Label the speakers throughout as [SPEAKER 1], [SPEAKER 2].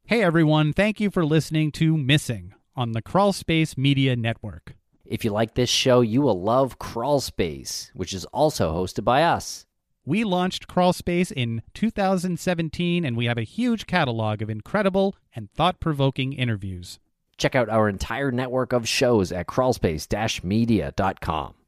[SPEAKER 1] Hey everyone, thank you for listening to Missing on the Crawlspace Media Network.
[SPEAKER 2] If you like this show, you will love Crawlspace, which is also hosted by us.
[SPEAKER 1] We launched Crawlspace in 2017, and we have a huge catalog of incredible and thought-provoking interviews.
[SPEAKER 2] Check out our entire network of shows at crawlspace-media.com.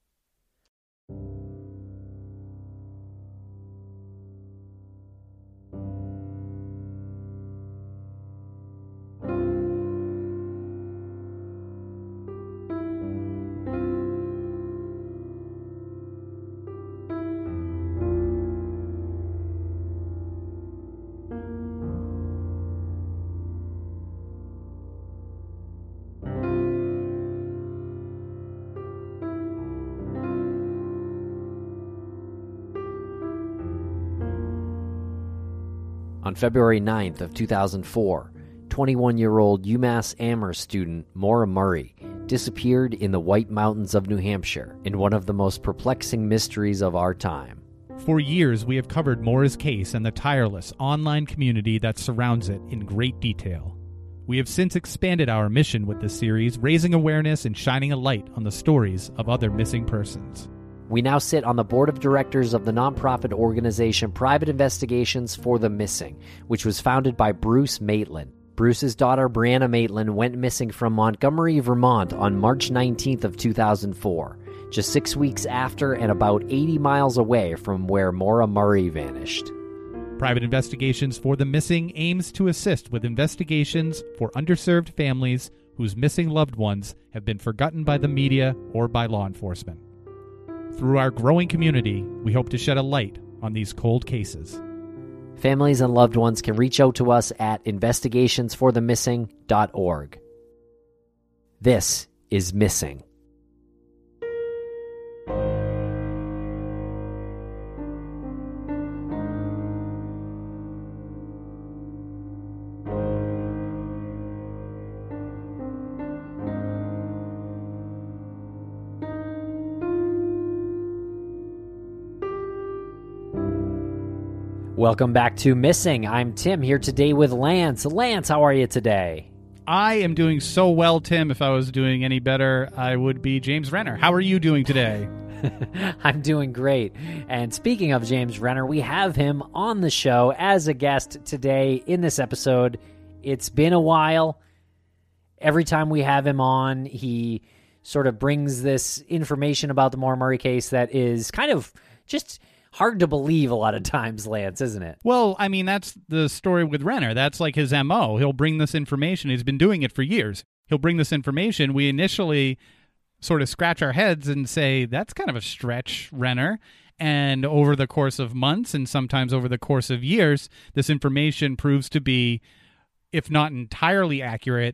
[SPEAKER 2] On February 9th of 2004, 21-year-old UMass Amherst student Maura Murray disappeared in the White Mountains of New Hampshire in one of the most perplexing mysteries of our time.
[SPEAKER 1] For years, we have covered Maura's case and the tireless online community that surrounds it in great detail. We have since expanded our mission with this series, raising awareness and shining a light on the stories of other missing persons.
[SPEAKER 2] We now sit on the board of directors of the nonprofit organization Private Investigations for the Missing, which was founded by Bruce Maitland. Bruce's daughter, Brianna Maitland, went missing from Montgomery, Vermont on March 19th of 2004, just 6 weeks after and about 80 miles away from where Maura Murray vanished.
[SPEAKER 1] Private Investigations for the Missing aims to assist with investigations for underserved families whose missing loved ones have been forgotten by the media or by law enforcement. Through our growing community, we hope to shed a light on these cold cases.
[SPEAKER 2] Families and loved ones can reach out to us at investigationsforthemissing.org. This is Missing. Welcome back to Missing. I'm Tim, here today with Lance. Lance, how are you today?
[SPEAKER 1] I am doing so well, Tim. If I was doing any better, I would be James Renner. How are you doing today?
[SPEAKER 2] I'm doing great. And speaking of James Renner, we have him on the show as a guest today in this episode. It's been a while. Every time we have him on, he sort of brings this information about the Maura Murray case that is kind of just hard to believe a lot of times, Lance, isn't it?
[SPEAKER 1] Well, I mean, that's the story with Renner. That's like his MO. He'll bring this information. He's been doing it for years. He'll bring this information. We initially sort of scratch our heads and say, that's kind of a stretch, Renner. And over the course of months and sometimes over the course of years, this information proves to be, if not entirely accurate,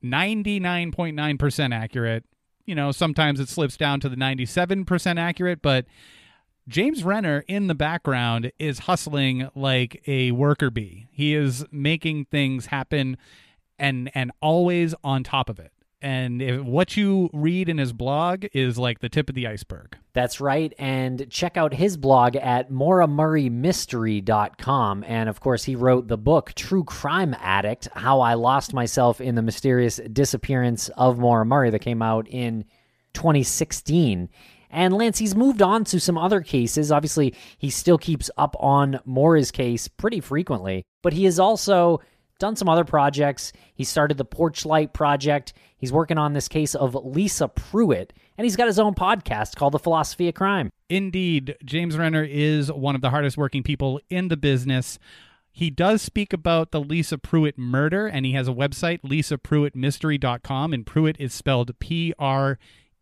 [SPEAKER 1] 99.9% accurate. You know, sometimes it slips down to the 97% accurate, but James Renner in the background is hustling like a worker bee. He is making things happen and always on top of it. And what you read in his blog is like the tip of the iceberg.
[SPEAKER 2] That's right. And check out his blog at MauraMurrayMystery.com. And of course, he wrote the book True Crime Addict, How I Lost Myself in the Mysterious Disappearance of Maura Murray, that came out in 2016. And Lance, he's moved on to some other cases. Obviously, he still keeps up on Maura's case pretty frequently, but he has also done some other projects. He started the Porchlight Project. He's working on this case of Lisa Pruitt, and he's got his own podcast called The Philosophy of Crime.
[SPEAKER 1] Indeed, James Renner is one of the hardest working people in the business. He does speak about the Lisa Pruitt murder, and he has a website, lisapruittmystery.com, and Pruitt is spelled Pruett,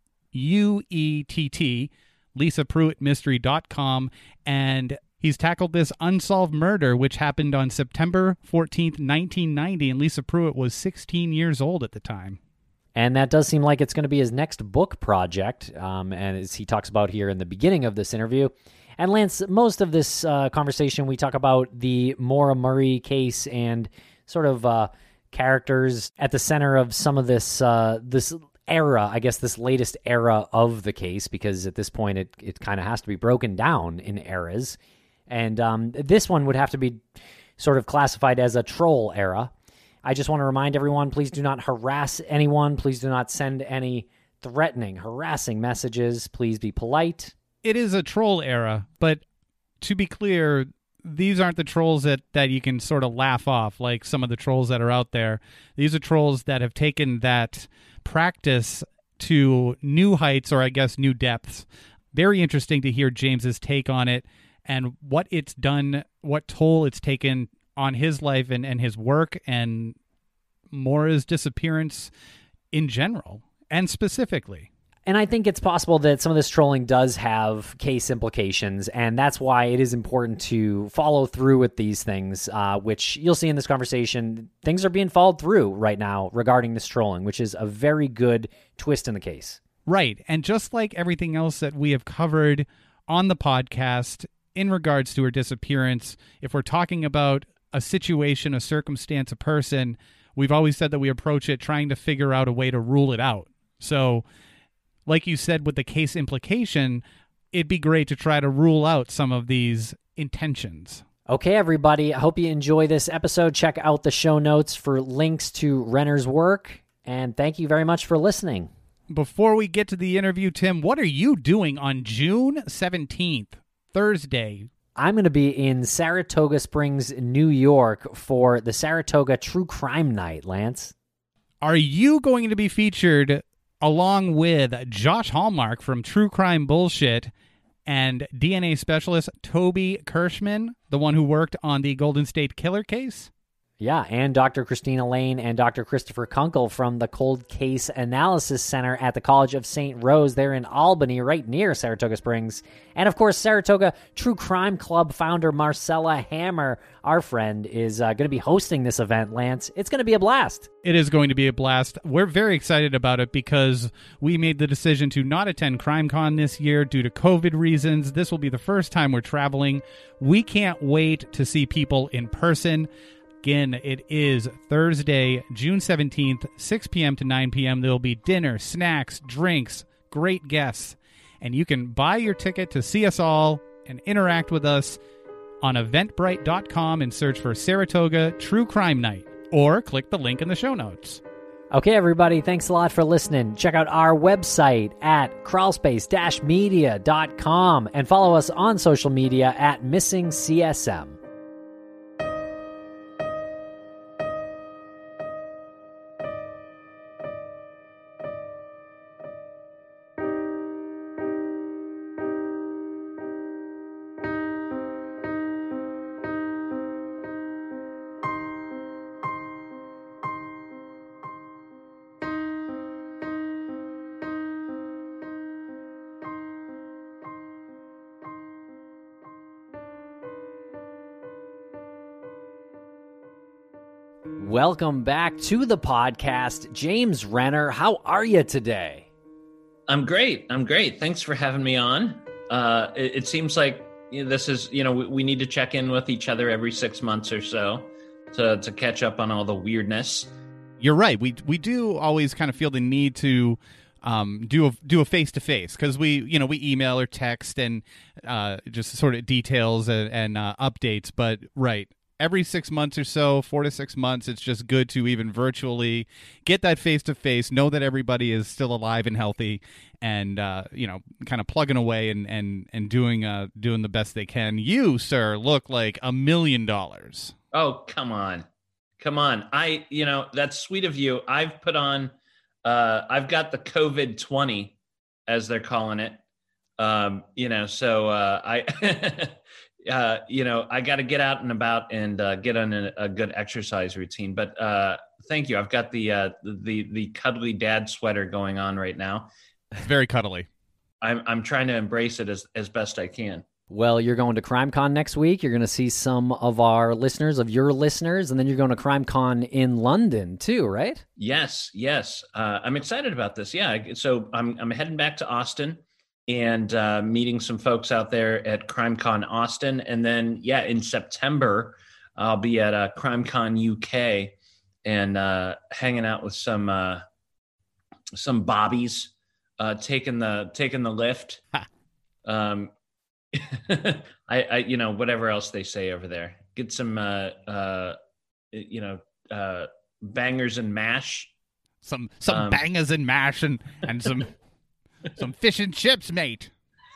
[SPEAKER 1] lisapruittmystery.com, and he's tackled this unsolved murder, which happened on September 14th, 1990, and Lisa Pruitt was 16 years old at the time.
[SPEAKER 2] And that does seem like it's going to be his next book project, and as he talks about here in the beginning of this interview. And Lance, most of this conversation, we talk about the Maura Murray case and sort of characters at the center of some of this era, I guess this latest era of the case, because at this point it kind of has to be broken down in eras. And this one would have to be sort of classified as a troll era. I just want to remind everyone, please do not harass anyone. Please do not send any threatening, harassing messages. Please be polite.
[SPEAKER 1] It is a troll era, but to be clear, these aren't the trolls that you can sort of laugh off like some of the trolls that are out there. These are trolls that have taken that practice to new heights, or I guess new depths. Very interesting to hear James's take on it and what it's done, what toll it's taken on his life and his work, and Maura's disappearance in general and specifically.
[SPEAKER 2] And I think it's possible that some of this trolling does have case implications, and that's why it is important to follow through with these things, which you'll see in this conversation. Things are being followed through right now regarding this trolling, which is a very good twist in the case.
[SPEAKER 1] Right. And just like everything else that we have covered on the podcast in regards to her disappearance, if we're talking about a situation, a circumstance, a person, we've always said that we approach it trying to figure out a way to rule it out. So, like you said, with the case implication, it'd be great to try to rule out some of these intentions.
[SPEAKER 2] Okay, everybody. I hope you enjoy this episode. Check out the show notes for links to Renner's work. And thank you very much for listening.
[SPEAKER 1] Before we get to the interview, Tim, what are you doing on June 17th, Thursday?
[SPEAKER 2] I'm going to be in Saratoga Springs, New York for the Saratoga True Crime Night, Lance.
[SPEAKER 1] Are you going to be featured along with Josh Hallmark from True Crime Bullshit and DNA specialist Toby Kirschman, the one who worked on the Golden State Killer case?
[SPEAKER 2] Yeah, and Dr. Christina Lane and Dr. Christopher Kunkel from the Cold Case Analysis Center at the College of St. Rose. They're in Albany, right near Saratoga Springs. And, of course, Saratoga True Crime Club founder Marcella Hammer, our friend, is going to be hosting this event, Lance. It's going to be a blast.
[SPEAKER 1] It is going to be a blast. We're very excited about it because we made the decision to not attend CrimeCon this year due to COVID reasons. This will be the first time we're traveling. We can't wait to see people in person. Again, it is Thursday, June 17th, 6 p.m. to 9 p.m. There will be dinner, snacks, drinks, great guests, and you can buy your ticket to see us all and interact with us on eventbrite.com and search for Saratoga True Crime Night, or click the link in the show notes.
[SPEAKER 2] Okay, everybody, thanks a lot for listening. Check out our website at crawlspace-media.com and follow us on social media at MissingCSM. Welcome back to the podcast. James Renner, how are you today?
[SPEAKER 3] I'm great. Thanks for having me on. It seems like this is, we need to check in with each other every 6 months or so to catch up on all the weirdness.
[SPEAKER 1] You're right. We do always kind of feel the need to do a face-to-face because we email or text and just sort of details and updates. But right. Every 6 months or so, 4 to 6 months, it's just good to even virtually get that face-to-face, know that everybody is still alive and healthy, and kind of plugging away and doing the best they can. You, sir, look like $1 million.
[SPEAKER 3] Oh, come on. That's sweet of you. I've put on, I've got the COVID-20, as they're calling it. I got to get out and about and get on a good exercise routine. But thank you. I've got the cuddly dad sweater going on right now.
[SPEAKER 1] It's very cuddly.
[SPEAKER 3] I'm trying to embrace it as best I can.
[SPEAKER 2] Well, you're going to CrimeCon next week. You're going to see some of your listeners, and then you're going to CrimeCon in London too, right?
[SPEAKER 3] Yes. I'm excited about this. Yeah. So I'm heading back to Austin and meeting some folks out there at CrimeCon Austin. And then, in September, I'll be at CrimeCon UK and hanging out with some bobbies, taking the lift. Whatever else they say over there. Get some, bangers and mash.
[SPEAKER 1] Some bangers and mash and some some fish and chips, mate.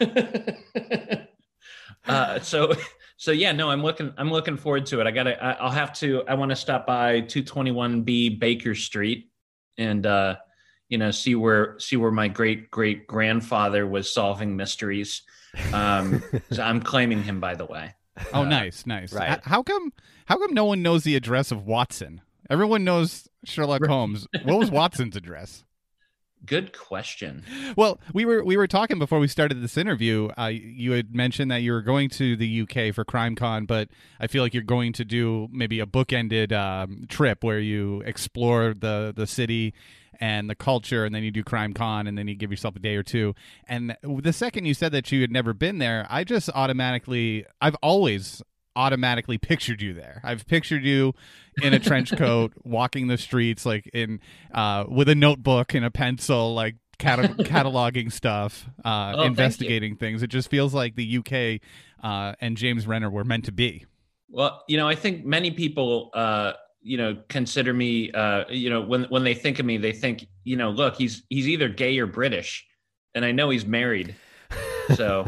[SPEAKER 3] So yeah, no, I'm looking forward to it. I want to stop by 221B Baker Street and see where my great grandfather was solving mysteries. So I'm claiming him, by the way.
[SPEAKER 1] Oh, nice.
[SPEAKER 2] Right.
[SPEAKER 1] How come no one knows the address of Watson? Everyone knows Sherlock Holmes. What was Watson's address?
[SPEAKER 3] Good question.
[SPEAKER 1] Well, we were talking before we started this interview. You had mentioned that you were going to the UK for CrimeCon, but I feel like you're going to do maybe a bookended trip where you explore the city and the culture, and then you do CrimeCon, and then you give yourself a day or two. And the second you said that you had never been there, I've always automatically pictured you there. I've pictured you in a trench coat, walking the streets, like in with a notebook and a pencil, like cataloging stuff, investigating things. It just feels like the UK and James Renner were meant to be.
[SPEAKER 3] Well, I think many people, consider me, when they think of me, they think, look, he's either gay or British, and I know he's married, so.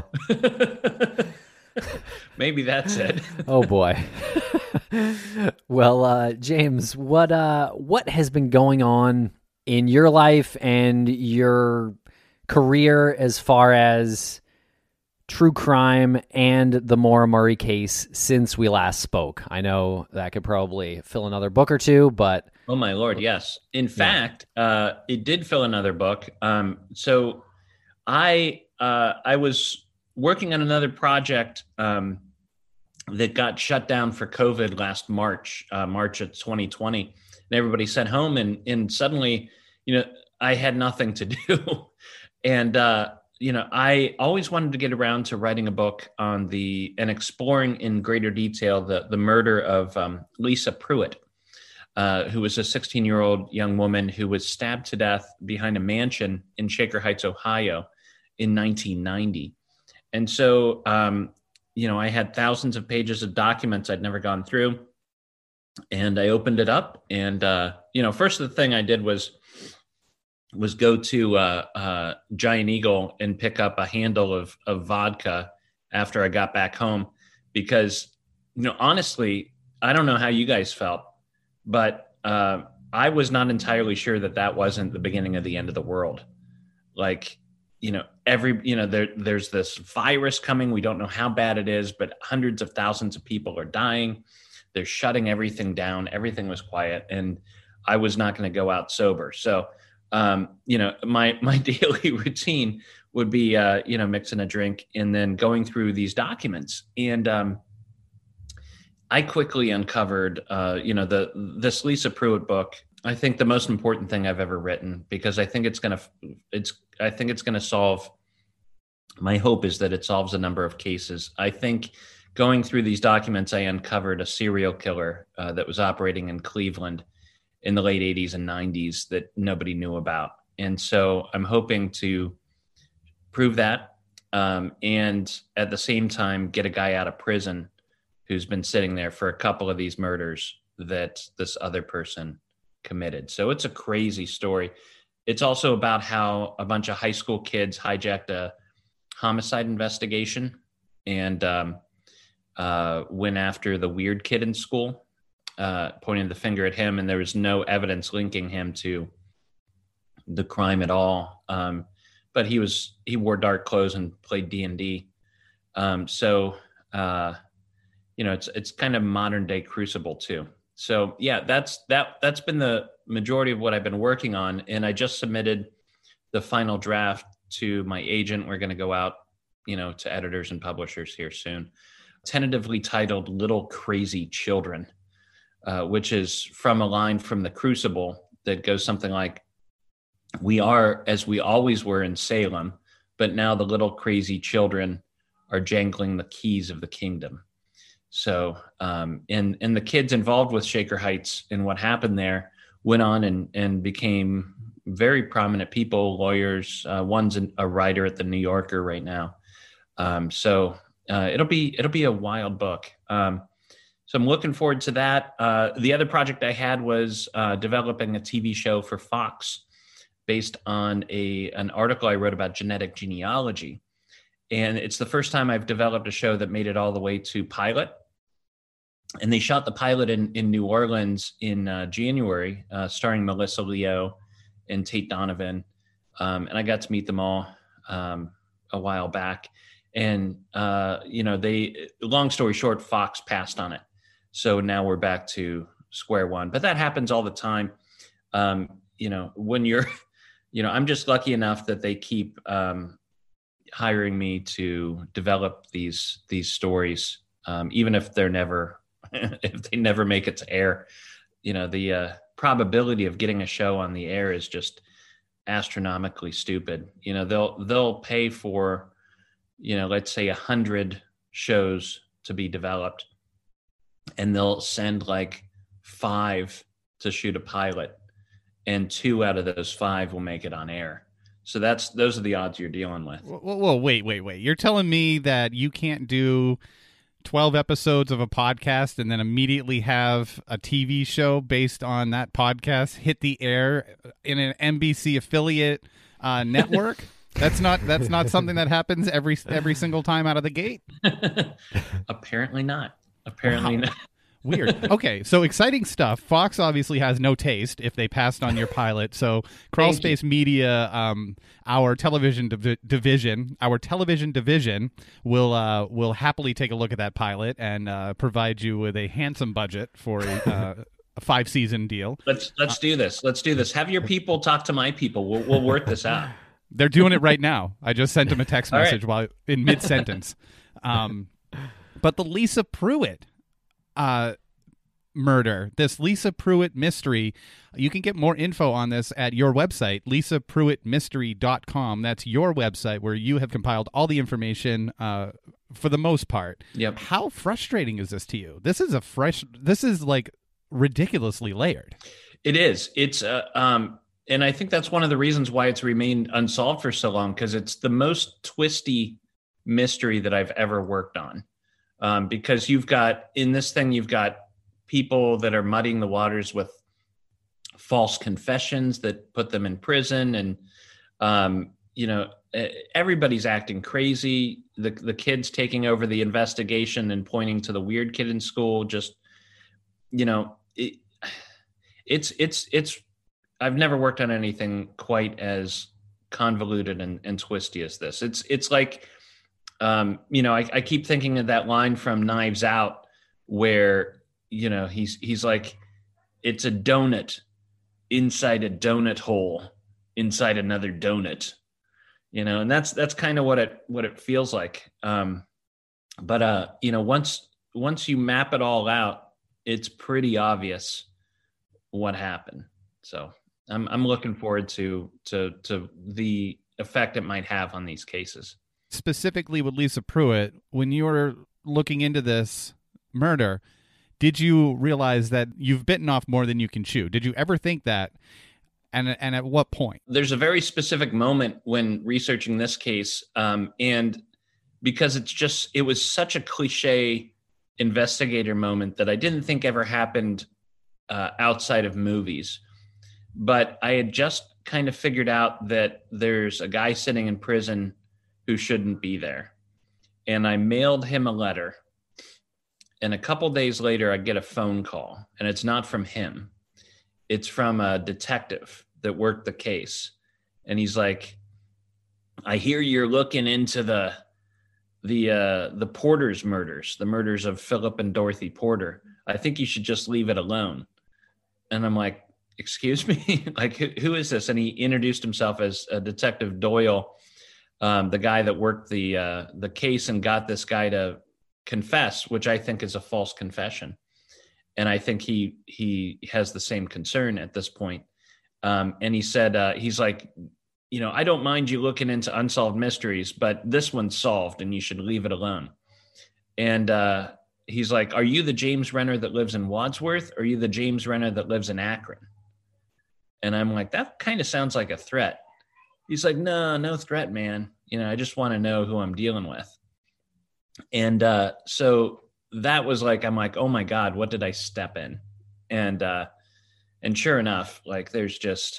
[SPEAKER 3] Maybe that's it.
[SPEAKER 2] Oh boy. Well, James, what has been going on in your life and your career as far as true crime and the Maura Murray case since we last spoke? I know that could probably fill another book or two, but
[SPEAKER 3] oh my Lord, yes. In fact, it did fill another book. So I was working on another project that got shut down for COVID last March of 2020, and everybody sent home, and suddenly, I had nothing to do, and I always wanted to get around to writing a book on and exploring in greater detail the murder of Lisa Pruitt, who was a 16-year-old young woman who was stabbed to death behind a mansion in Shaker Heights, Ohio, in 1990. And so, I had thousands of pages of documents I'd never gone through, and I opened it up. And, first the thing I did was go to Giant Eagle and pick up a handle of vodka after I got back home, because, honestly, I don't know how you guys felt, but I was not entirely sure that wasn't the beginning of the end of the world. Like, there's this virus coming. We don't know how bad it is, but hundreds of thousands of people are dying. They're shutting everything down. Everything was quiet, and I was not going to go out sober. So, my daily routine would be, mixing a drink and then going through these documents. And I quickly uncovered, this Lisa Pruitt book. I think the most important thing I've ever written, because I think it's going to solve, my hope is that it solves a number of cases. I think going through these documents, I uncovered a serial killer that was operating in Cleveland in the late 80s and 90s that nobody knew about. And so I'm hoping to prove that, and at the same time, get a guy out of prison who's been sitting there for a couple of these murders that this other person committed. So it's a crazy story. It's also about how a bunch of high school kids hijacked a homicide investigation and went after the weird kid in school, pointing the finger at him, and there was no evidence linking him to the crime at all. But he wore dark clothes and played D&D. It's kind of modern day Crucible too. So yeah, that's been the majority of what I've been working on. And I just submitted the final draft to my agent. We're going to go out, to editors and publishers here soon. Tentatively titled Little Crazy Children, which is from a line from the Crucible that goes something like, "We are as we always were in Salem, but now the little crazy children are jangling the keys of the kingdom." So, and the kids involved with Shaker Heights and what happened there went on and became very prominent people, lawyers. One's a writer at the New Yorker right now. So it'll be a wild book. So I'm looking forward to that. The other project I had was developing a TV show for Fox based on an article I wrote about genetic genealogy. And it's the first time I've developed a show that made it all the way to pilot. And they shot the pilot in New Orleans in January, starring Melissa Leo and Tate Donovan. And I got to meet them all a while back. And, long story short, Fox passed on it. So now we're back to square one. But that happens all the time. When you're, I'm just lucky enough that they keep hiring me to develop these stories, even if they're never, if they never make it to air. The probability of getting a show on the air is just astronomically stupid. They'll pay for, let's say 100 shows to be developed, and they'll send like 5 to shoot a pilot, and 2 out of those 5 will make it on air. So those are the odds you're dealing with.
[SPEAKER 1] Whoa, wait. You're telling me that you can't do 12 episodes of a podcast and then immediately have a TV show based on that podcast hit the air in an NBC affiliate network? That's not something that happens every single time out of the gate?
[SPEAKER 3] Apparently not. Apparently not.
[SPEAKER 1] Weird. Okay, so exciting stuff. Fox obviously has no taste if they passed on your pilot. So Crawl Space Media, our television division will happily take a look at that pilot and provide you with a handsome budget for a 5-season deal.
[SPEAKER 3] Let's do this. Let's do this. Have your people talk to my people. We'll work this out.
[SPEAKER 1] They're doing it right now. I just sent them a text message while in mid-sentence. But the Lisa Pruitt murder, this Lisa Pruitt mystery, you can get more info on this at your website, lisapruittmystery.com. That's your website where you have compiled all the information for the most part.
[SPEAKER 3] Yep.
[SPEAKER 1] How frustrating is this to you? This is like ridiculously layered.
[SPEAKER 3] It is. It's and I think that's one of the reasons why it's remained unsolved for so long, because it's the most twisty mystery that I've ever worked on. Because you've got people that are muddying the waters with false confessions that put them in prison. And, everybody's acting crazy. The kids taking over the investigation and pointing to the weird kid in school. Just, it's I've never worked on anything quite as convoluted and twisty as this. It's like, I keep thinking of that line from Knives Out where, he's like, it's a donut inside a donut hole inside another donut, and that's kind of what it feels like. But once you map it all out, it's pretty obvious what happened. So I'm looking forward to the effect it might have on these cases.
[SPEAKER 1] Specifically with Lisa Pruitt, when you were looking into this murder, did you realize that you've bitten off more than you can chew? Did you ever think that? And at what point?
[SPEAKER 3] There's a very specific moment when researching this case, and because it was such a cliche investigator moment that I didn't think ever happened outside of movies. But I had just kind of figured out that there's a guy sitting in prison who shouldn't be there. And I mailed him a letter. And a couple days later, I get a phone call, and it's not from him. It's from a detective that worked the case. And he's like, I hear you're looking into the Porter's murders, the murders of Philip and Dorothy Porter. I think you should just leave it alone. And I'm like, excuse me? Like, who is this? And he introduced himself as Detective Doyle, the guy that worked the case and got this guy to confess, which I think is a false confession. And I think he has the same concern at this point. And he said, he's like, I don't mind you looking into unsolved mysteries, but this one's solved and you should leave it alone. And he's like, are you the James Renner that lives in Wadsworth? Or are you the James Renner that lives in Akron? And I'm like, that kind of sounds like a threat. He's like, no threat, man. I just want to know who I'm dealing with. And so that was like, I'm like, oh my God, what did I step in? And sure enough, like there's just,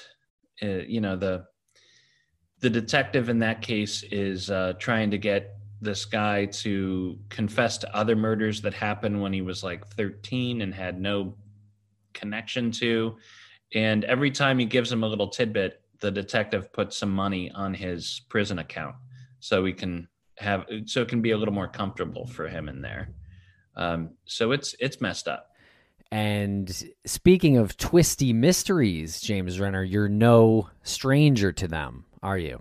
[SPEAKER 3] the detective in that case is trying to get this guy to confess to other murders that happened when he was like 13 and had no connection to. And every time he gives him a little tidbit, the detective puts some money on his prison account so it can be a little more comfortable for him in there. So it's messed up.
[SPEAKER 2] And speaking of twisty mysteries, James Renner, you're no stranger to them, are you?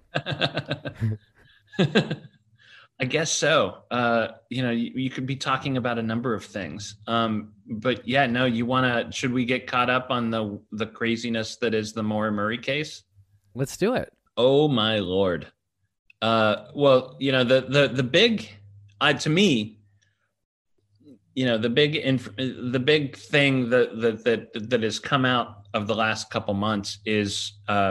[SPEAKER 3] I guess so. You could be talking about a number of things. But yeah, no, should we get caught up on the craziness that is the Maura Murray case?
[SPEAKER 2] Let's do it.
[SPEAKER 3] Oh my Lord. Well, the big, to me, the big thing that has come out of the last couple months is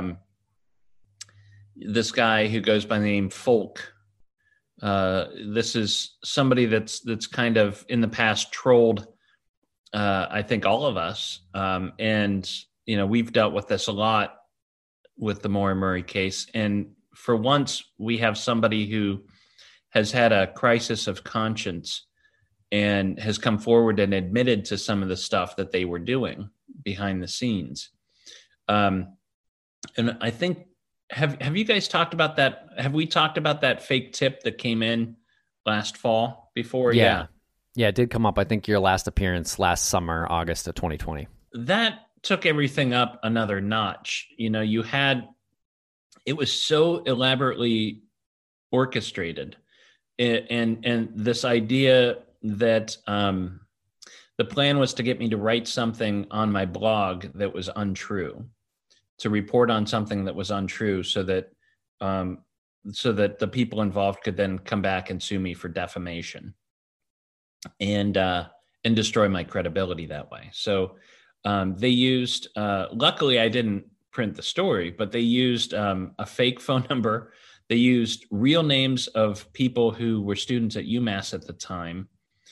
[SPEAKER 3] this guy who goes by the name Folk. This is somebody that's kind of in the past trolled, I think, all of us. And we've dealt with this a lot with the Maura Murray case. And for once, we have somebody who has had a crisis of conscience and has come forward and admitted to some of the stuff that they were doing behind the scenes. And I think, have you guys talked about that? Have we talked about that fake tip that came in last fall before?
[SPEAKER 2] Yeah, it did come up. I think your last appearance last summer, August of 2020.
[SPEAKER 3] That took everything up another notch. It was so elaborately orchestrated, and this idea that the plan was to get me to write something on my blog that was untrue, to report on something that was untrue, so that the people involved could then come back and sue me for defamation and destroy my credibility that way. So they used, luckily I didn't print the story, but they used a fake phone number. They used real names of people who were students at UMass at the time,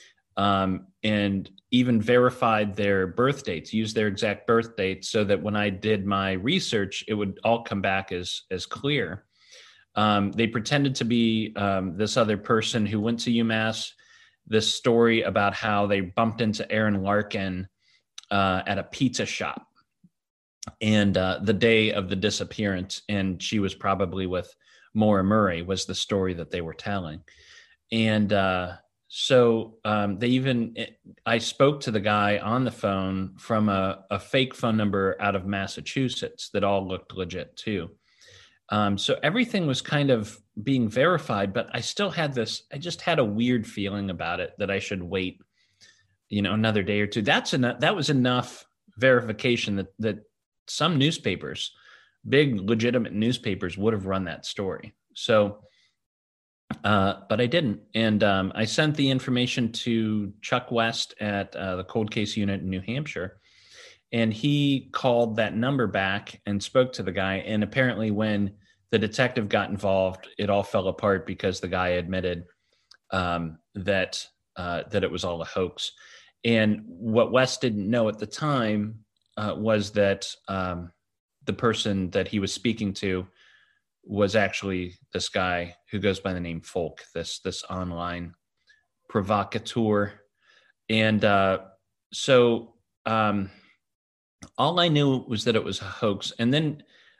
[SPEAKER 3] and even verified their birth dates, used their exact birth dates, so that when I did my research, it would all come back as clear. They pretended to be this other person who went to UMass. This story about how they bumped into Aaron Larkin at a pizza shop, and the day of the disappearance, and she was probably with Maura Murray, was the story that they were telling. And so I spoke to the guy on the phone from a fake phone number out of Massachusetts that all looked legit too. So everything was kind of being verified, but I just had a weird feeling about it that I should wait, another day or two. That was enough verification that some newspapers, big legitimate newspapers, would have run that story. So, but I didn't. And I sent the information to Chuck West at the Cold Case Unit in New Hampshire. And he called that number back and spoke to the guy. And apparently when the detective got involved, it all fell apart because the guy admitted that it was all a hoax. And what West didn't know at the time was that the person that he was speaking to was actually this guy who goes by the name Folk, this online provocateur. And so all I knew was that it was a hoax. And then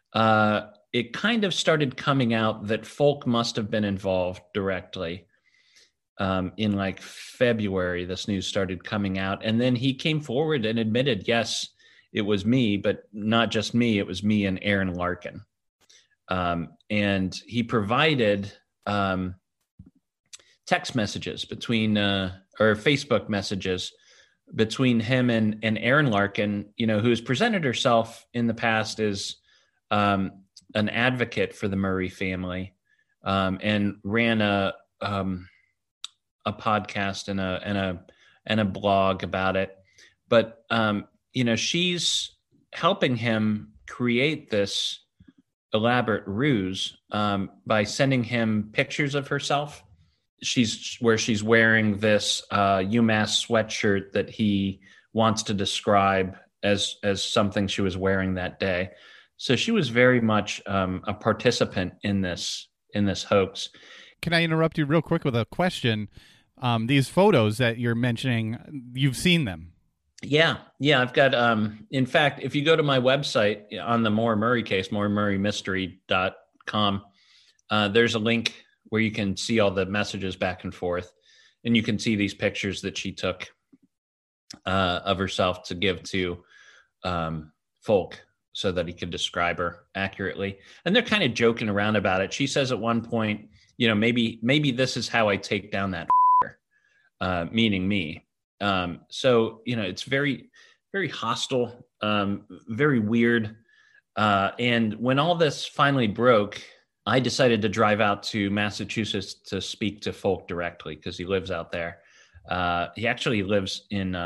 [SPEAKER 3] it kind of started coming out that Folk must have been involved directly. In like February, this news started coming out. And then he came forward and admitted, yes, it was me, but not just me. It was me and Aaron Larkin. And he provided text messages or Facebook messages between him and Aaron Larkin, who's presented herself in the past as an advocate for the Murray family, and ran a podcast and a blog about it. But she's helping him create this elaborate ruse by sending him pictures of herself she's wearing this UMass sweatshirt that he wants to describe as something she was wearing that day. So she was very much a participant in this hoax.
[SPEAKER 1] Can I interrupt you real quick with a question? These photos that you're mentioning, you've seen them.
[SPEAKER 3] Yeah. I've got, in fact, if you go to my website on the Maura Murray case, MauraMurrayMystery.com, there's a link where you can see all the messages back and forth, and you can see these pictures that she took of herself to give to Folk so that he could describe her accurately. And they're kind of joking around about it. She says at one point, maybe this is how I take down that meaning me. So, it's very, very hostile, very weird. And when all this finally broke, I decided to drive out to Massachusetts to speak to Folk directly because he lives out there. He actually lives in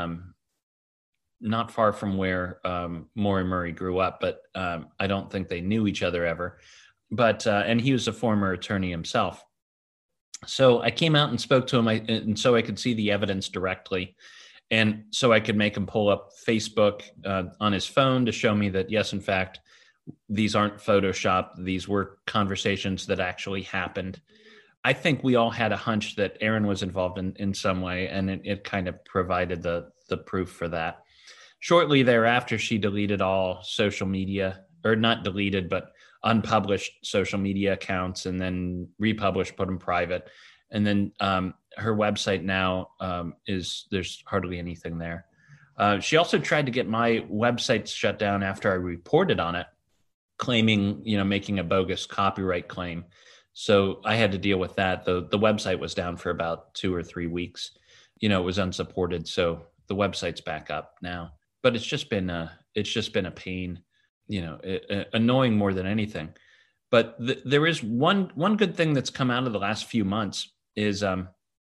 [SPEAKER 3] not far from where Maura Murray grew up, but I don't think they knew each other ever. But and he was a former attorney himself. So I came out and spoke to him, and so I could see the evidence directly. And so I could make him pull up Facebook on his phone to show me that, yes, in fact, these aren't Photoshopped. These were conversations that actually happened. I think we all had a hunch that Aaron was involved in some way, and it kind of provided the proof for that. Shortly thereafter, she deleted all social media, or not deleted, but unpublished social media accounts, and then republished, put them private. And then her website now there's hardly anything there. She also tried to get my website shut down after I reported on it, claiming, making a bogus copyright claim. So I had to deal with that. The website was down for about 2 or 3 weeks. It was unsupported. So the website's back up now, but it's just been a pain, annoying more than anything. But there is one good thing that's come out of the last few months is, and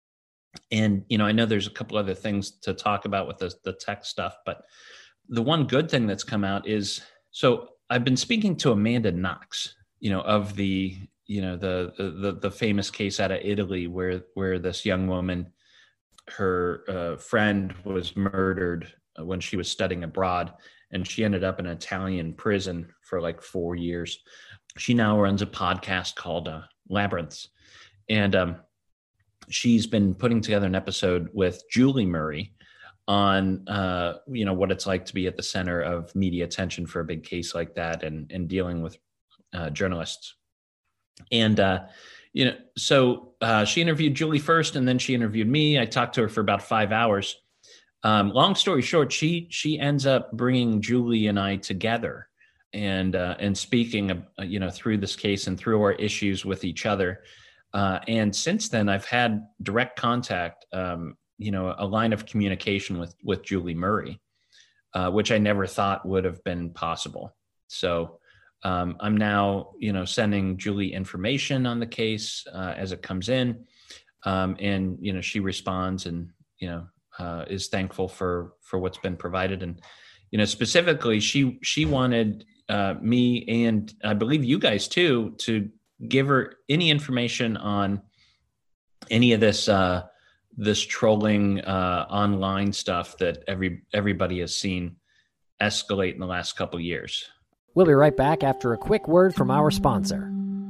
[SPEAKER 3] I know there's a couple other things to talk about with the tech stuff, but the one good thing that's come out is, so I've been speaking to Amanda Knox, of the famous case out of Italy where this young woman, her friend was murdered when she was studying abroad, and she ended up in an Italian prison for like 4 years. She now runs a podcast called Labyrinths, and she's been putting together an episode with Julie Murray on what it's like to be at the center of media attention for a big case like that, and dealing with journalists. And so she interviewed Julie first, and then she interviewed me. I talked to her for about 5 hours. Long story short, she ends up bringing Julie and I together, and speaking through this case and through our issues with each other. And since then, I've had direct contact, a line of communication with Julie Murray, which I never thought would have been possible. So I'm now, sending Julie information on the case as it comes in, and she responds and is thankful for what's been provided. And specifically, she wanted me, and I believe you guys too, to give her any information on any of this trolling online stuff that everybody has seen escalate in the last couple of years.
[SPEAKER 2] We'll be right back after a quick word from our sponsor.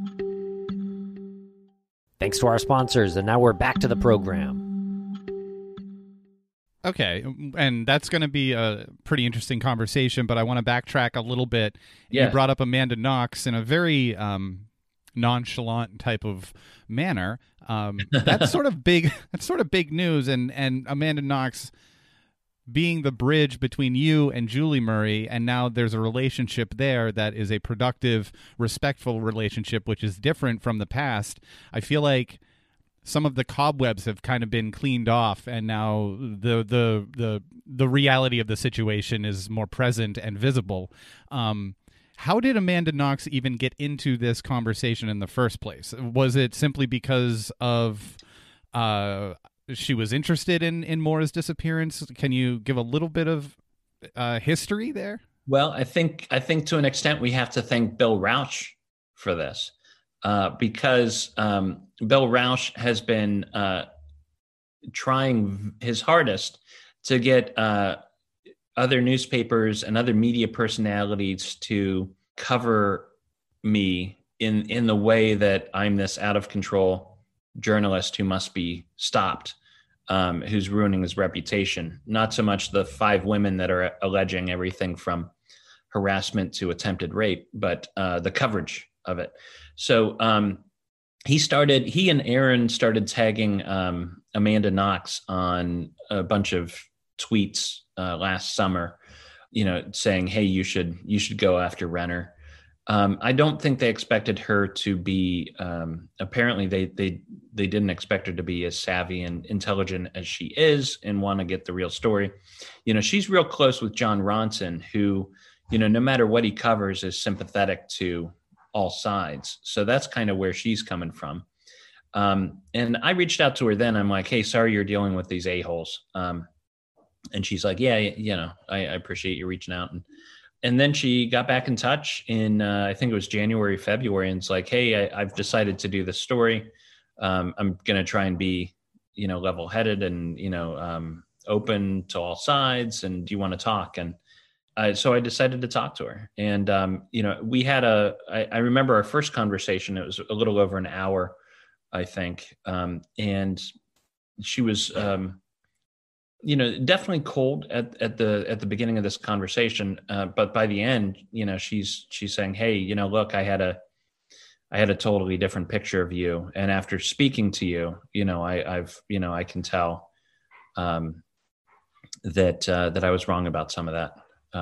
[SPEAKER 2] Thanks to our sponsors, and now we're back to the program.
[SPEAKER 1] Okay, and that's going to be a pretty interesting conversation, but I want to backtrack a little bit.
[SPEAKER 3] Yeah.
[SPEAKER 1] You brought up Amanda Knox in a very nonchalant type of manner. That's sort of big. That's sort of big news, and Amanda Knox being the bridge between you and Julie Murray, and now there's a relationship there that is a productive, respectful relationship, which is different from the past. I feel like some of the cobwebs have kind of been cleaned off, and now the reality of the situation is more present and visible. How did Amanda Knox even get into this conversation in the first place? Was it simply because of she was interested in Maura's disappearance? Can you give a little bit of history there?
[SPEAKER 3] Well, I think to an extent we have to thank Bill Rauch for this. because Bill Rausch has been trying his hardest to get other newspapers and other media personalities to cover me in the way that I'm this out of control journalist who must be stopped, who's ruining his reputation. Not so much the 5 women that are alleging everything from harassment to attempted rape, but the coverage of it. So he and Aaron started tagging Amanda Knox on a bunch of tweets last summer, saying, hey, you should go after Renner. I don't think they expected her to be, apparently they didn't expect her to be as savvy and intelligent as she is and want to get the real story. She's real close with John Ronson, who, no matter what he covers, is sympathetic to all sides. So that's kind of where she's coming from. And I reached out to her then. I'm like, hey, sorry you're dealing with these a-holes. And she's like, yeah, I appreciate you reaching out. And then she got back in touch in, I think it was January, February. And it's like, hey, I've decided to do this story. I'm going to try and be, level-headed and, open to all sides. And do you want to talk? And so I decided to talk to her. And, we had I remember our first conversation. It was a little over an hour, I think. And she was, definitely cold at the beginning of this conversation. But by the end, she's saying, hey, look, I had a totally different picture of you. And after speaking to you, I can tell that I was wrong about some of that,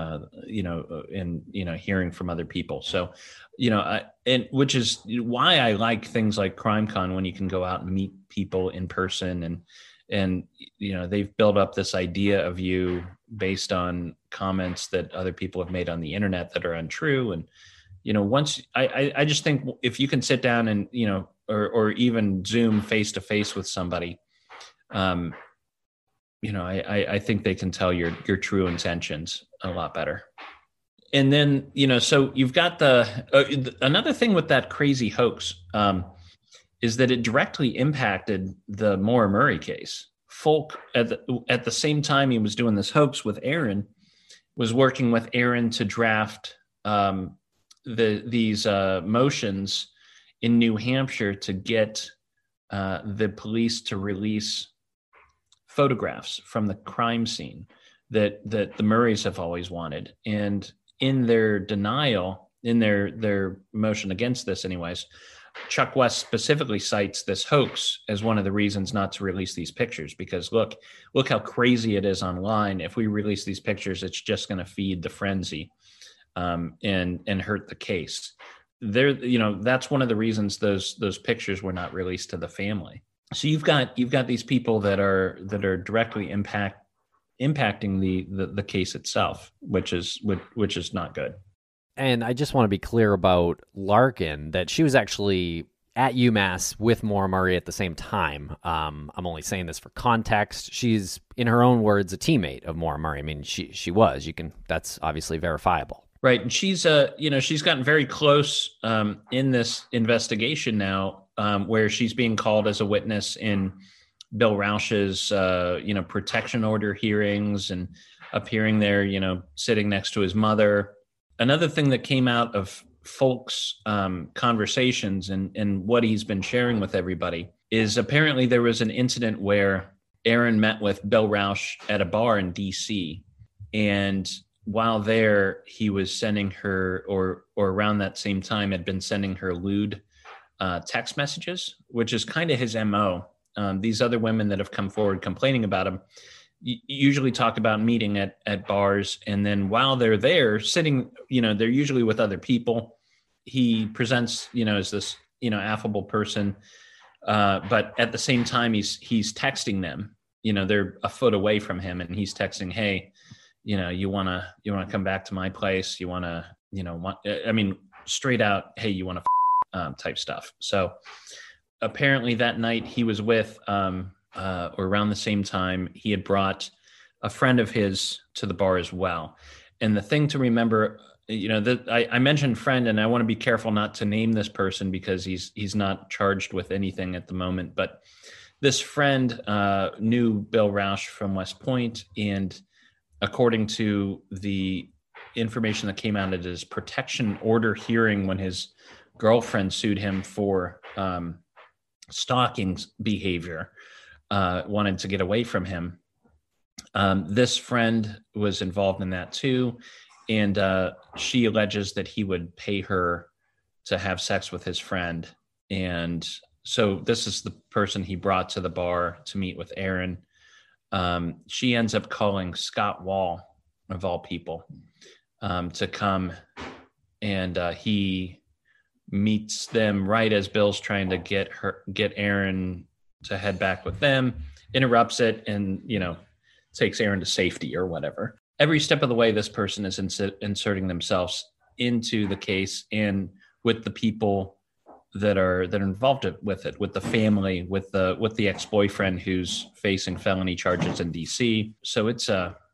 [SPEAKER 3] hearing from other people. So, and which is why I like things like CrimeCon, when you can go out and meet people in person and they've built up this idea of you based on comments that other people have made on the internet that are untrue. And, once I just think if you can sit down and, or even Zoom face to face with somebody, I think they can tell your true intentions a lot better. And then, so you've got another thing with that crazy hoax, is that it directly impacted the Maura Murray case. Folk, at the same time he was doing this hoax with Aaron, was working with Aaron to draft these motions in New Hampshire to get the police to release photographs from the crime scene that the Murrays have always wanted. And in their denial, in their motion against this anyways, Chuck West specifically cites this hoax as one of the reasons not to release these pictures, because look how crazy it is online. If we release these pictures, it's just going to feed the frenzy and hurt the case. That's one of the reasons those pictures were not released to the family. So you've got these people that are directly impacting the case itself, which is not good.
[SPEAKER 2] And I just want to be clear about Larkin, that she was actually at UMass with Maura Murray at the same time. I'm only saying this for context. She's, in her own words, a teammate of Maura Murray. I mean, she was. That's obviously verifiable.
[SPEAKER 3] Right. And she's she's gotten very close in this investigation now, where she's being called as a witness in Bill Rausch's protection order hearings and appearing there, sitting next to his mother. Another thing that came out of Folk's conversations and what he's been sharing with everybody is apparently there was an incident where Aaron met with Bill Rausch at a bar in DC. And while there, he was sending her, or around that same time, had been sending her lewd text messages, which is kind of his MO. These other women that have come forward complaining about him usually talk about meeting at bars. And then while they're there sitting, they're usually with other people. He presents, as this, affable person. But at the same time, he's texting them, they're a foot away from him and he's texting, hey, you want to come back to my place. You want to, straight out, hey, you want to type stuff. So apparently that night he was with, or around the same time, he had brought a friend of his to the bar as well. And the thing to remember I mentioned friend, and I want to be careful not to name this person because he's not charged with anything at the moment. But this friend knew Bill Rausch from West Point, and according to the information that came out at his protection order hearing when his girlfriend sued him for stalking behavior, wanted to get away from him. This friend was involved in that too. And she alleges that he would pay her to have sex with his friend. And so this is the person he brought to the bar to meet with Aaron. She ends up calling Scott Wall, of all people, to come. And he meets them right as Bill's trying to get Aaron to head back with them, interrupts it, and, takes Aaron to safety or whatever. Every step of the way, this person is inserting themselves into the case and with the people that are involved with it, with the family, with the ex-boyfriend who's facing felony charges in DC. So it's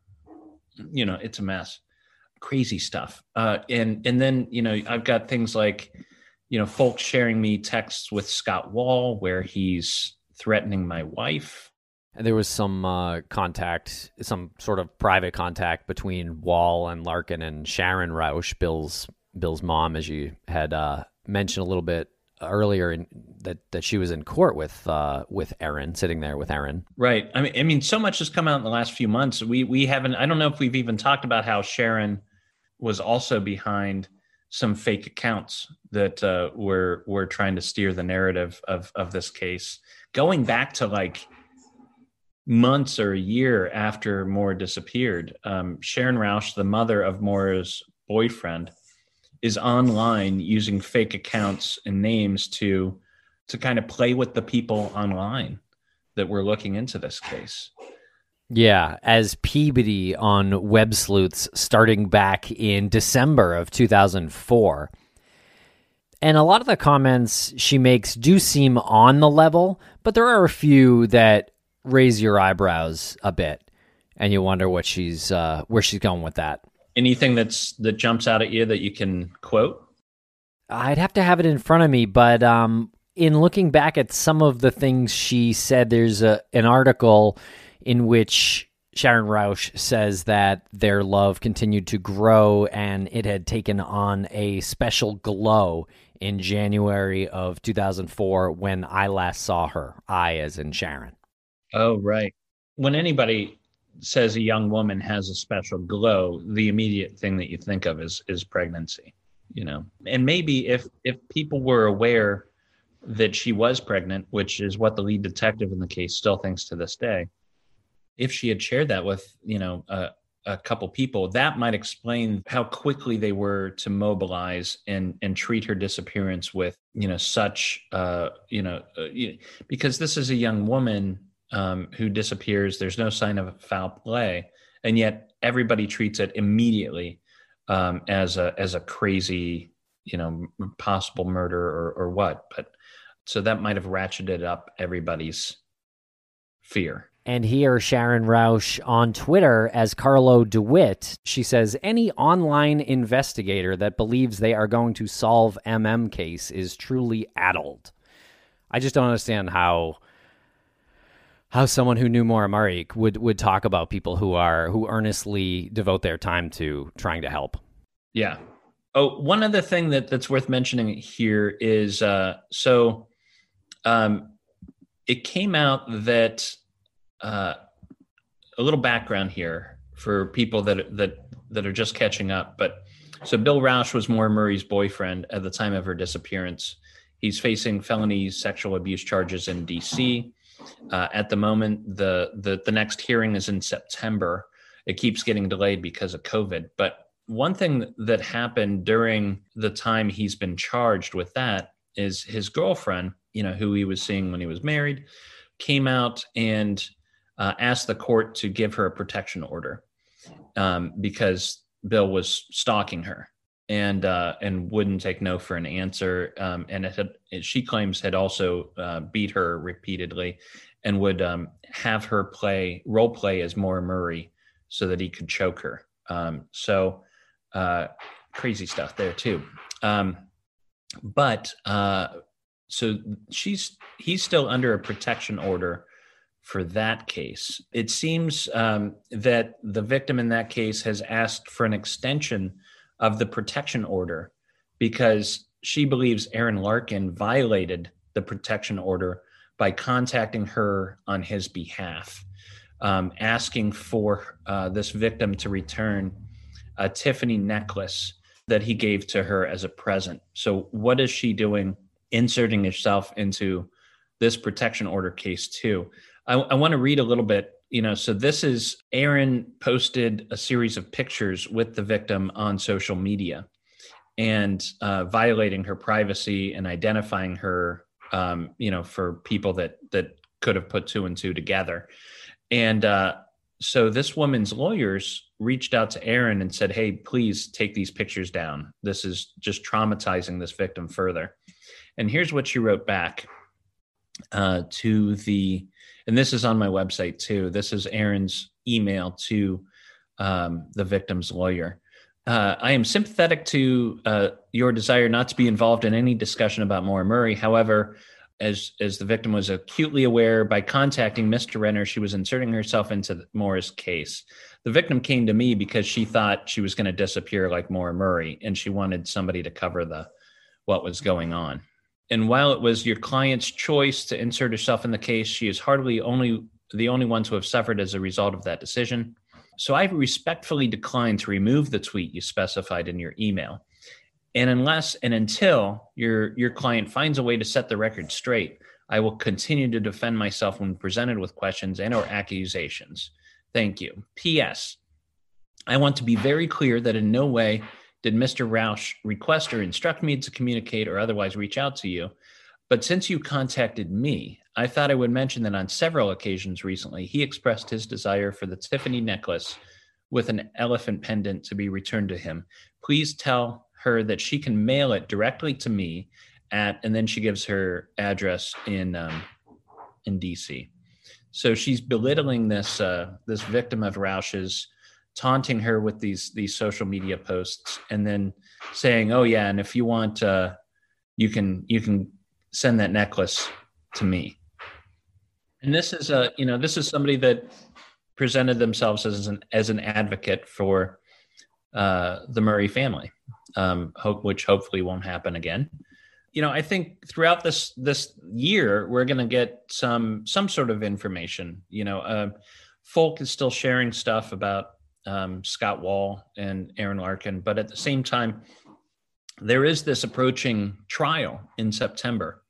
[SPEAKER 3] it's a mess, crazy stuff. And then I've got things like folks sharing me texts with Scott Wall where he's threatening my wife.
[SPEAKER 2] And there was some contact, some sort of private contact between Wall and Larkin and Sharon Rausch, Bill's mom, as you had mentioned a little bit earlier, that she was in court with Aaron, sitting there with Aaron.
[SPEAKER 3] Right. I mean, so much has come out in the last few months. We haven't. I don't know if we've even talked about how Sharon was also behind some fake accounts that were trying to steer the narrative of this case, going back to like months or a year after Moore disappeared. Sharon Rausch, the mother of Moore's boyfriend, is online using fake accounts and names to kind of play with the people online that were looking into this case.
[SPEAKER 2] Yeah, as Peabody on Web Sleuths starting back in December of 2004. And a lot of the comments she makes do seem on the level, but there are a few that raise your eyebrows a bit, and you wonder what where she's going with that.
[SPEAKER 3] Anything that jumps out at you that you can quote?
[SPEAKER 2] I'd have to have it in front of me, but in looking back at some of the things she said, there's an article in which Sharon Rausch says that their love continued to grow and it had taken on a special glow in January of 2004 when I last saw her. I as in Sharon.
[SPEAKER 3] Oh, right. When anybody says a young woman has a special glow, the immediate thing that you think of is pregnancy, And maybe if people were aware that she was pregnant, which is what the lead detective in the case still thinks to this day, if she had shared that with, a couple people, that might explain how quickly they were to mobilize and treat her disappearance with, such, because this is a young woman who disappears. There's no sign of foul play, and yet everybody treats it immediately as a crazy, possible murder or what. But so that might have ratcheted up everybody's fear.
[SPEAKER 2] And here, Sharon Rausch on Twitter as Carlo DeWitt, she says, any online investigator that believes they are going to solve MM case is truly addled. I just don't understand how someone who knew Maura Murray would talk about people who earnestly devote their time to trying to help.
[SPEAKER 3] Yeah. Oh, one other thing that's worth mentioning here is it came out that a little background here for people that are just catching up. But so Bill Rausch was Maura Murray's boyfriend at the time of her disappearance. He's facing felony sexual abuse charges in DC. At the moment, the next hearing is in September. It keeps getting delayed because of COVID. But one thing that happened during the time he's been charged with that is his girlfriend, who he was seeing when he was married, came out and asked the court to give her a protection order because Bill was stalking her and wouldn't take no for an answer. And she claims had also beat her repeatedly and would have her role play as Maura Murray so that he could choke her. So crazy stuff there too. But so he's still under a protection order for that case. It seems that the victim in that case has asked for an extension of the protection order because she believes Aaron Larkin violated the protection order by contacting her on his behalf, asking for this victim to return a Tiffany necklace that he gave to her as a present. So what is she doing, inserting herself into this protection order case too? I want to read a little bit, so this is Aaron posted a series of pictures with the victim on social media and violating her privacy and identifying her, for people that could have put two and two together. And so this woman's lawyers reached out to Aaron and said, hey, please take these pictures down. This is just traumatizing this victim further. And here's what she wrote back and this is on my website too. This is Aaron's email to the victim's lawyer. I am sympathetic to your desire not to be involved in any discussion about Maura Murray. However, as the victim was acutely aware, by contacting Mr. Renner, she was inserting herself into Maura's case. The victim came to me because she thought she was going to disappear like Maura Murray, and she wanted somebody to cover what was going on. And while it was your client's choice to insert herself in the case, she is hardly the only one to have suffered as a result of that decision. So I respectfully decline to remove the tweet you specified in your email. And unless and until your client finds a way to set the record straight, I will continue to defend myself when presented with questions and or accusations. Thank you. P.S. I want to be very clear that in no way did Mr. Rausch request or instruct me to communicate or otherwise reach out to you. But since you contacted me, I thought I would mention that on several occasions recently, he expressed his desire for the Tiffany necklace with an elephant pendant to be returned to him. Please tell her that she can mail it directly to me and then she gives her address in DC. So she's belittling this victim of Rausch's, taunting her with these social media posts, and then saying, "Oh yeah, and if you want, you can send that necklace to me." And this is this is somebody that presented themselves as an advocate for the Murray family, which hopefully won't happen again. I think throughout this year we're going to get some sort of information. Folk is still sharing stuff about Scott Wall and Aaron Larkin, but at the same time, there is this approaching trial in September.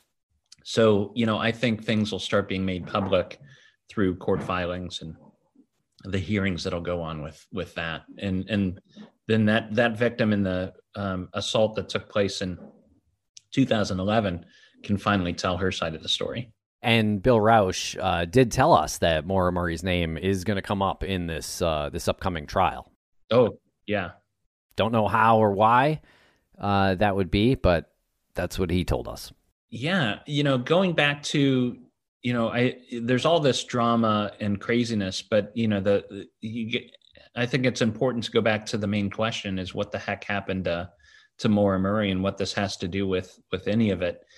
[SPEAKER 3] So, I think things will start being made public through court filings and the hearings that'll go on with that. And then that victim in the assault that took place in 2011 can finally tell her side of the story.
[SPEAKER 2] And Bill Rausch did tell us that Maura Murray's name is going to come up in this upcoming trial.
[SPEAKER 3] Oh, yeah.
[SPEAKER 2] Don't know how or why that would be, but that's what he told us.
[SPEAKER 3] Yeah. Going back to, there's all this drama and craziness, but, I think it's important to go back to the main question is what the heck happened to Maura Murray and what this has to do with any of it.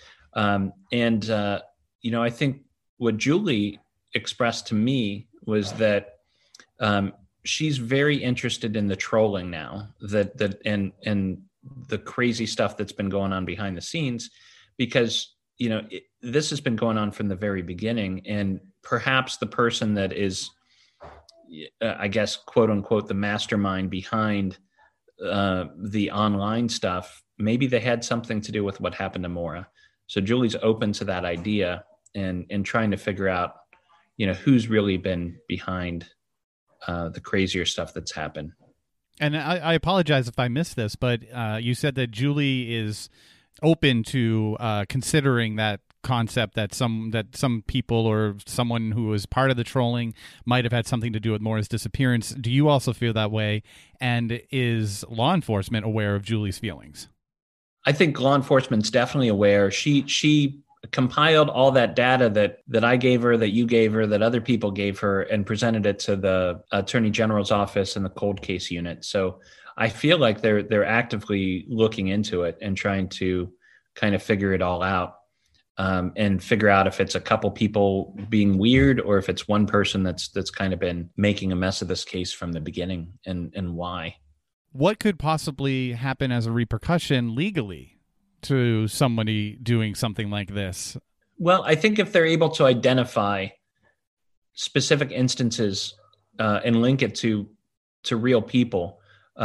[SPEAKER 3] I think what Julie expressed to me was that she's very interested in the trolling now, and the crazy stuff that's been going on behind the scenes, because this has been going on from the very beginning, and perhaps the person that is, I guess, quote unquote, the mastermind behind the online stuff, maybe they had something to do with what happened to Maura. So Julie's open to that idea and trying to figure out, who's really been behind the crazier stuff that's happened.
[SPEAKER 1] And I apologize if I missed this, but you said that Julie is open to considering that concept that some people or someone who was part of the trolling might have had something to do with Maura's disappearance. Do you also feel that way? And is law enforcement aware of Julie's feelings?
[SPEAKER 3] I think law enforcement's definitely aware. She compiled all that data that I gave her, that you gave her, that other people gave her, and presented it to the Attorney General's office and the cold case unit. So I feel like they're actively looking into it and trying to kind of figure it all out, and figure out if it's a couple people being weird or if it's one person that's kind of been making a mess of this case from the beginning, and why.
[SPEAKER 1] What could possibly happen as a repercussion legally to somebody doing something like this?
[SPEAKER 3] Well, I think if they're able to identify specific instances and link it to real people,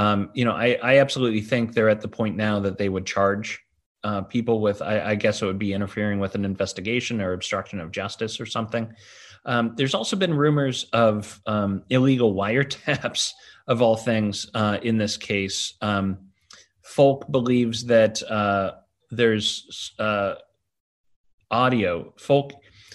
[SPEAKER 3] I absolutely think they're at the point now that they would charge people with, I guess it would be interfering with an investigation or obstruction of justice or something. There's also been rumors of illegal wiretaps, of all things, in this case. Folk believes that there's audio. Folk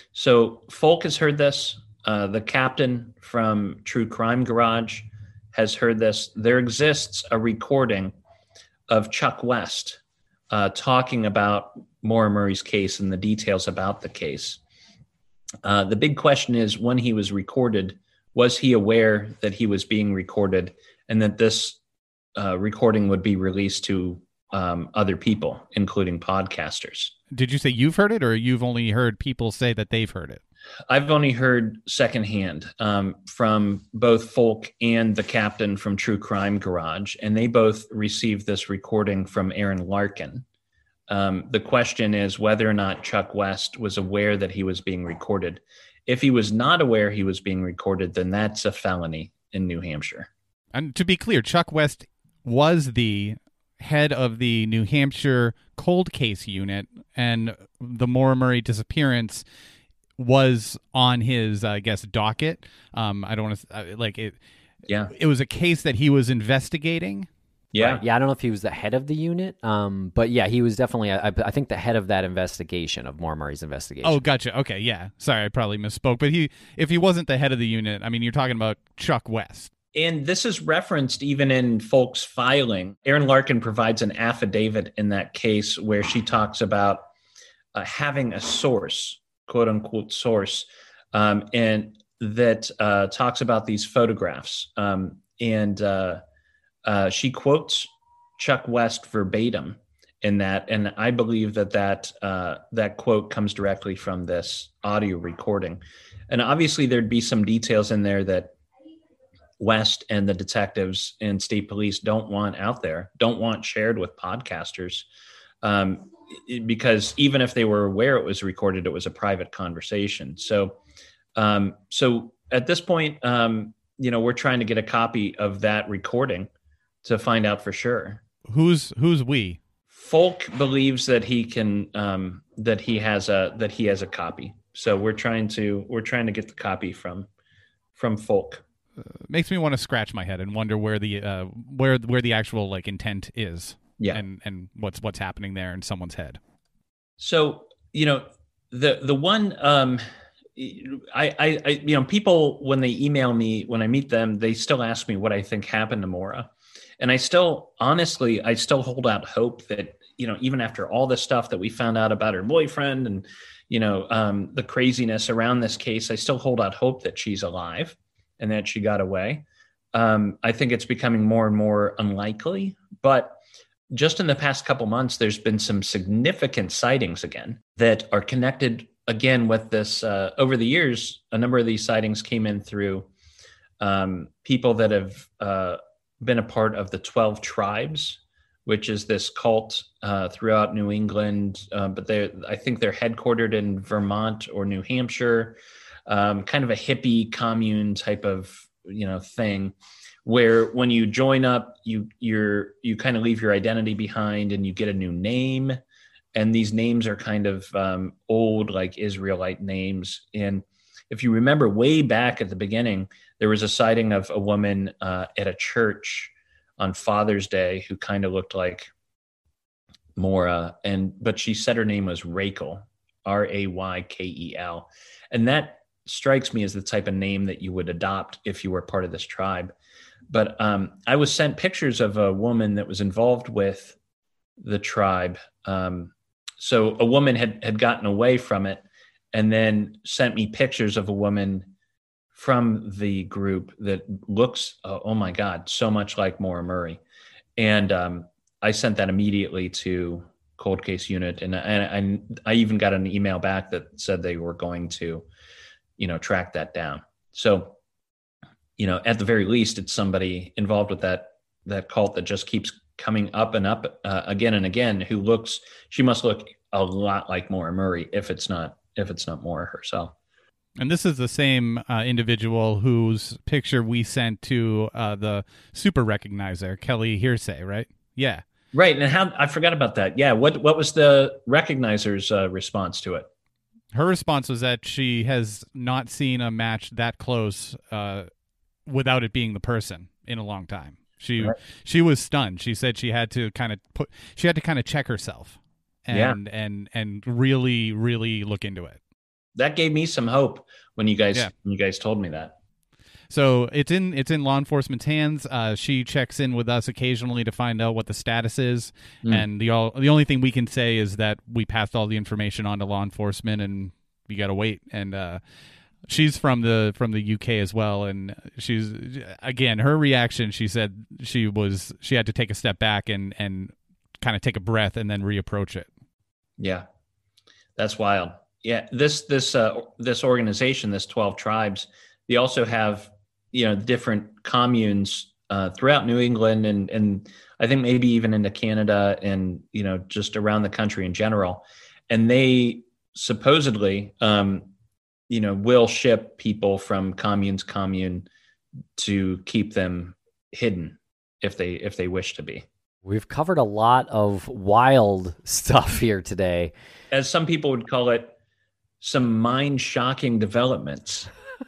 [SPEAKER 3] has heard this. The captain from True Crime Garage has heard this. There exists a recording of Chuck West talking about Maura Murray's case and the details about the case. The big question is, when he was recorded, was he aware that he was being recorded and that this recording would be released to other people, including podcasters?
[SPEAKER 1] Did you say you've heard it, or you've only heard people say that they've heard it?
[SPEAKER 3] I've only heard secondhand from both Folk and the captain from True Crime Garage, and they both received this recording from Aaron Larkin. The question is whether or not Chuck West was aware that he was being recorded. If he was not aware he was being recorded, then that's a felony in New Hampshire.
[SPEAKER 1] And to be clear, Chuck West was the head of the New Hampshire cold case unit, and the Maura Murray disappearance was on his, I guess, docket. I don't want to like it.
[SPEAKER 3] Yeah,
[SPEAKER 1] it was a case that he was investigating.
[SPEAKER 3] Yeah,
[SPEAKER 2] right. Yeah. I don't know if he was the head of the unit, but yeah, he was definitely, I think, the head of that investigation, of Maura Murray's investigation.
[SPEAKER 1] Oh, gotcha. Okay, yeah. Sorry, I probably misspoke. But if he wasn't the head of the unit, I mean, you're talking about Chuck West.
[SPEAKER 3] And this is referenced even in Folk's filing. Aaron Larkin provides an affidavit in that case where she talks about having a source, quote unquote source, and that talks about these photographs. She quotes Chuck West verbatim in that, and I believe that quote comes directly from this audio recording. And obviously, there'd be some details in there that West and the detectives and state police don't want out there, don't want shared with podcasters, because even if they were aware it was recorded, it was a private conversation. So at this point, we're trying to get a copy of that recording to find out for sure.
[SPEAKER 1] Who's we?
[SPEAKER 3] Folk believes that he can, that he has a copy. So we're trying to get the copy from Folk.
[SPEAKER 1] Makes me want to scratch my head and wonder where the actual like intent is.
[SPEAKER 3] Yeah.
[SPEAKER 1] And what's happening there in someone's head.
[SPEAKER 3] So, the one, people, when they email me, when I meet them, they still ask me what I think happened to Maura. And I still hold out hope that, even after all the stuff that we found out about her boyfriend and, the craziness around this case, I still hold out hope that she's alive and that she got away. I think it's becoming more and more unlikely, but just in the past couple months, there's been some significant sightings again that are connected again with this. Over the years, a number of these sightings came in through people that have been a part of the 12 Tribes, which is this cult throughout New England. But I think they're headquartered in Vermont or New Hampshire, kind of a hippie commune type of thing, where when you join up, you kind of leave your identity behind and you get a new name. And these names are kind of old, like Israelite names. And if you remember way back at the beginning, there was a sighting of a woman at a church on Father's Day who kind of looked like Maura, but she said her name was Raykel, Raykel. And that strikes me as the type of name that you would adopt if you were part of this tribe. But I was sent pictures of a woman that was involved with the tribe. So a woman had gotten away from it and then sent me pictures of a woman from the group that looks, oh my God, so much like Maura Murray. And I sent that immediately to Cold Case Unit, and I even got an email back that said they were going to, track that down. So, at the very least, it's somebody involved with that cult that just keeps coming up and up again and again. She must look a lot like Maura Murray, if it's not Maura herself.
[SPEAKER 1] And this is the same individual whose picture we sent to the super recognizer, Kelly Hearsay, right? Yeah.
[SPEAKER 3] Right. And I forgot about that. Yeah. What was the recognizer's response to it?
[SPEAKER 1] Her response was that she has not seen a match that close without it being the person in a long time. She was stunned. She said she had to kind of check herself and really, really look into it.
[SPEAKER 3] That gave me some hope when you guys told me that.
[SPEAKER 1] So it's in law enforcement's hands. She checks in with us occasionally to find out what the status is, and the only thing we can say is that we passed all the information on to law enforcement, and we got to wait. And she's from the UK as well, and she's again her reaction. She said she had to take a step back and kind of take a breath and then reapproach it.
[SPEAKER 3] Yeah, that's wild. Yeah, this organization, this 12 Tribes, they also have different communes throughout New England and I think maybe even into Canada and just around the country in general, and they supposedly will ship people from commune to keep them hidden if they wish to be.
[SPEAKER 2] We've covered a lot of wild stuff here today.
[SPEAKER 3] As some people would call it, some mind-shocking developments.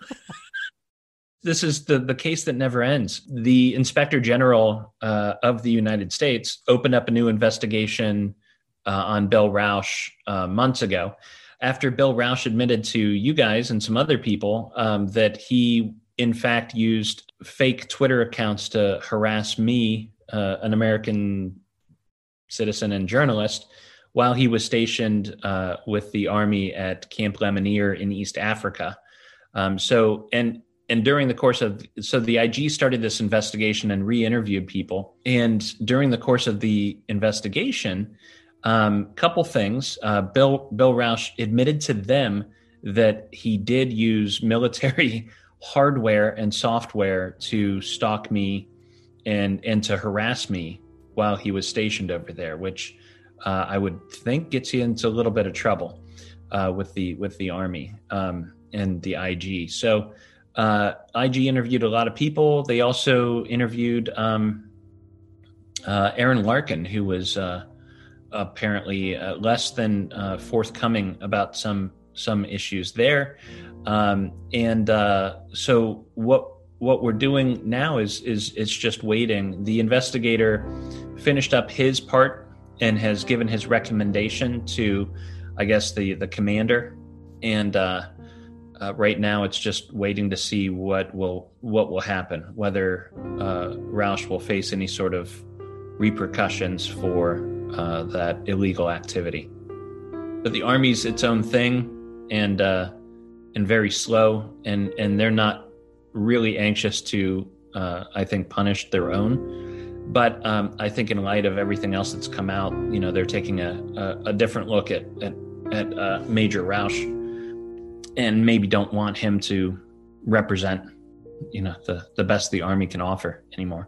[SPEAKER 3] This is the case that never ends. The Inspector General of the United States opened up a new investigation on Bill Rausch months ago, after Bill Rausch admitted to you guys and some other people that he, in fact, used fake Twitter accounts to harass me, an American citizen and journalist, while he was stationed with the Army at Camp Lemonnier in East Africa. And during the course of, the IG started this investigation and re-interviewed people. And during the course of the investigation, couple things, Bill Rausch admitted to them that he did use military hardware and software to stalk me and to harass me while he was stationed over there, which I would think gets you into a little bit of trouble with the Army and the IG. So IG interviewed a lot of people. They also interviewed Aaron Larkin, who was apparently less than forthcoming about some issues there. So what we're doing now is just waiting. The investigator finished up his part and has given his recommendation to, I guess, the commander. And right now it's just waiting to see what will happen, whether Rausch will face any sort of repercussions for that illegal activity. But the Army's its own thing and very slow, and they're not really anxious to, I think, punish their own. But I think in light of everything else that's come out, they're taking a different look at Major Rausch, and maybe don't want him to represent, the best the Army can offer anymore.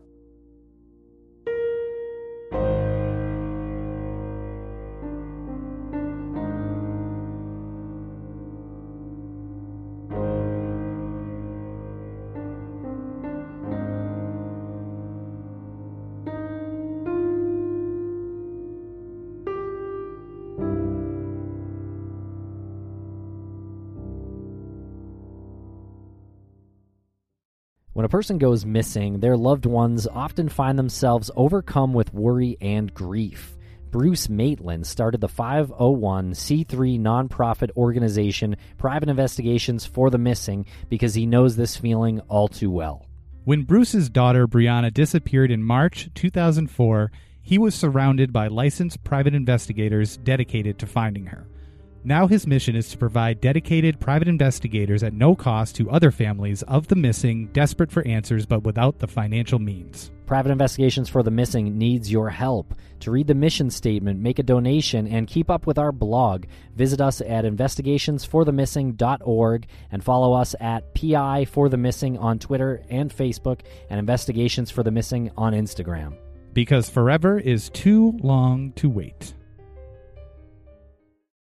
[SPEAKER 2] When a person goes missing, their loved ones often find themselves overcome with worry and grief. Bruce Maitland started the 501c3 nonprofit organization Private Investigations for the Missing because he knows this feeling all too well.
[SPEAKER 1] When Bruce's daughter Brianna disappeared in March 2004, he was surrounded by licensed private investigators dedicated to finding her. Now his mission is to provide dedicated private investigators at no cost to other families of the missing, desperate for answers but without the financial means.
[SPEAKER 2] Private Investigations for the Missing needs your help. To read the mission statement, make a donation, and keep up with our blog, visit us at investigationsforthemissing.org and follow us at PI for the Missing on Twitter and Facebook and Investigations for the Missing on Instagram.
[SPEAKER 1] Because forever is too long to wait.